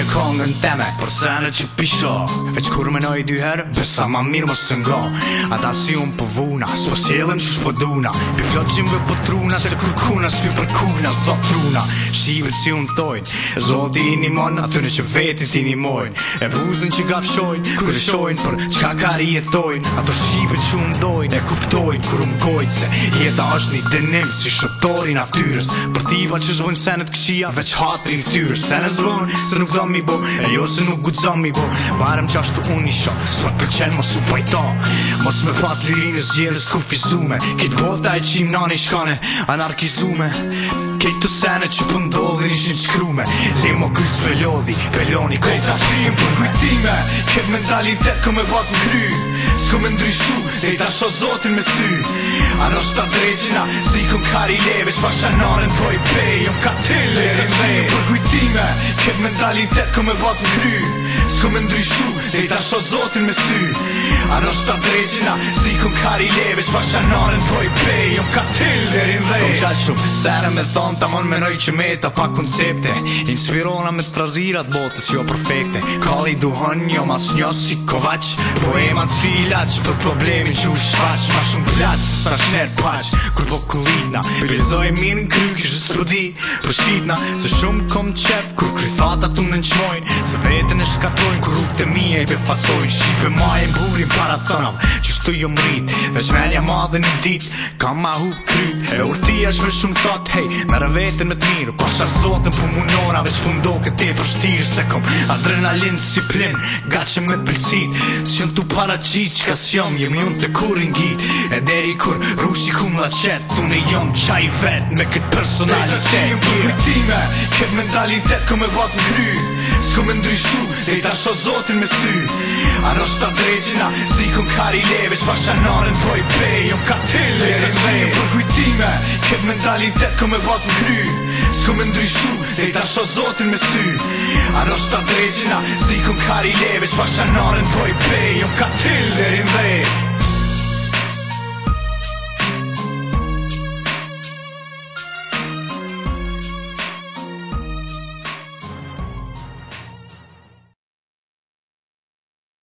kongën teme Por sene që pisha Veç kur menoj dy herë Besa ma mirë më së nga Ata si unë po vuna S'po sjellën që shpo duna Pi plot qimve po truna Se kur kuna s'pi për kuna Zot truna Shivet si unë tojnë Zoti i nimon Atyne që vetit i nimojnë E buzën që gafshojnë Kur shojnë për qka kari jetojnë Ato shivet që unë dojnë E kuptojnë kur unë gojnë Se jeta është një denim Si shëtori natyrës Për tiva që zbojnë senet këshia Veç hatri në tyrës Sene zbojnë se nuk do mi bo E jo se nuk gudzon mi bo Barem qashtu unë i sho Së më përqen mos u pajta Mos me pas lirinës gjelës kufizume Kitë bota e qim nani shkane Anarkizume Kejtë sene që pëndodhin ishin qkrume Limo kys me lodhi Peloni kojta shrim për kujtime Këtë mentalitet ko me pas në kry S'ko me ndryshu Dhe i ta sho zotin me sy Ano shta dregjina Zikon kari leve Shpa shanaren po i pej Jom ka tille Shrim për kujtime Këtë mentalitet ko me pas në kry S'ko me ndryshu Dhe i ta sho zotin me sy Ano shta dregjina Zikon kari leve Shpa shanaren po i pej Jom ka tille Kom qaq shumë Sere me thonë Ta mon menoj që meta pa koncepte Inspirona me trazirat botës jo perfekte Kalli duhon jo mas njës si kovaq Poeman si ilaq për problemin që u shfaq Ma shumë plaq sa shner paq Kur po kullitna Bilzoj mirë në kry kishë s'prodi Për shqitna Se shumë kom qef Kur krythata tu në nqmojnë Se vetën e shkatojnë Kur rrugë të mija i befasojnë Shqipe maje burin para tënav Që shtu jo mrit Dhe shmelja madhe një dit Kam ma hu kryt E urtia shme shumë thot Hej, mere vetën me t'mirë Pasha zotën për munora Veç për ndo këte për shtirë Se kom adrenalin si plin Ga që me t'pëlcit S'jën tu paraqit Qka s'jom jem jun të kur ingit E deri kur rushi kum la qet Unë e jom qaj vet Me këtë personalitet Dhe për kujtime Këtë mentalitet ko me bazë në kry S'ko me ndryshu Dhe i ta sho zotin me sy Ano shta dregjina Zikon kari leve Shpa shanaren po i pej Jom ka tille Dhe për kujtime Këtë mentalitet ko me bazë në kry S'ko me ndryshu Dhe i ta sho zotin me sy Ano shta dregjina Zikon kari leve Shpa shanaren po i pej Jom ka tille dhe